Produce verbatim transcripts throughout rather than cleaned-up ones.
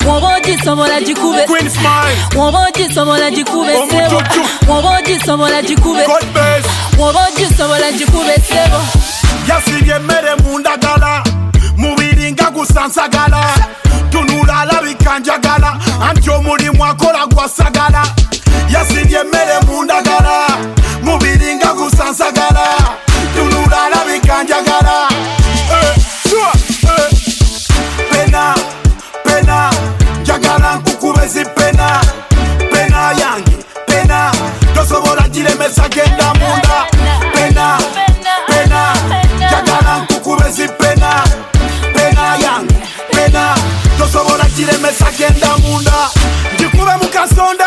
Woboji sobola jikube Queen Smile Woboji sobola jikube sebo Woboji sobola jikube God best Woboji sobola jikube sebo Yasibye mere mundagala mubiri nga gusansagala tunula labikanjagala anti omulimu akola gwasagala Yasibye mere mundagala mubiri nga gusansagala tunula labikanjagala eh, sure, eh. Pena pena njagala nkukube zipena pena yange pena tosobola giremesa genda munda pena pena njagala nkukube zipena pena yange pena tosobola giremesa genda munda njikube mu kasonda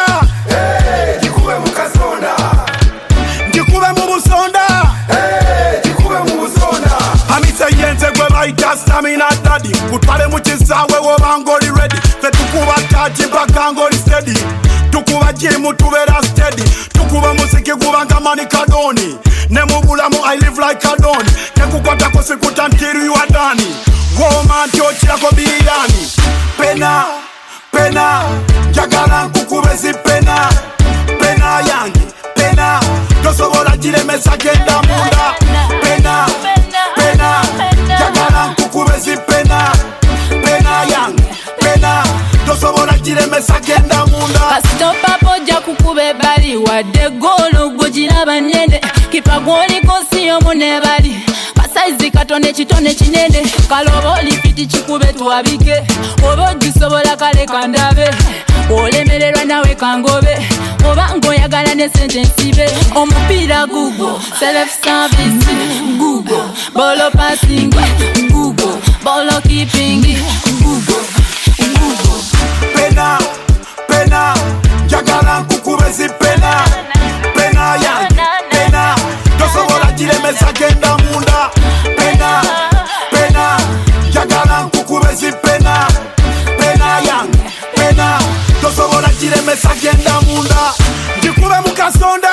njikube mu kasonda njikube mu busonda njikube mu busonda amise yenze gwe bayita stamina daddy kutwale mu kisaawe wobanga oli ready fe tukuba taji mpaka ng'oli steady tukuba jimu tubeera steady tukuba musiki gubanga mani kadoni ne mu bulamu I live like kadoni nekukwatako sikuta until you are done woma nti okirako biyani pena pena njagala nkukube zipena pena yange pena tosobola giremesa genda munda pena pena njagala nkukube zipena pena yange pena tosobola giremesa genda munda kasitopa pojja kukube bali wadde golo gugiraba nyende kipa gwoliko siyomu ne bali kasaizi katone kitone kinene kalobo lipiti kikube twabike oba ogisobola kale kandabe olemererwa nawe kangobe oba ngoyagala ne sente nsibe omupiira gugo self service gugo bolo passing gugo bolo keeping gugo gugo pena pena njagala nkukube zipena pena yange pena tosobola giremesa genda munda pena pena njagala nkukube zipena pena yange pena tosobola giremesa genda munda njikube mu kasonda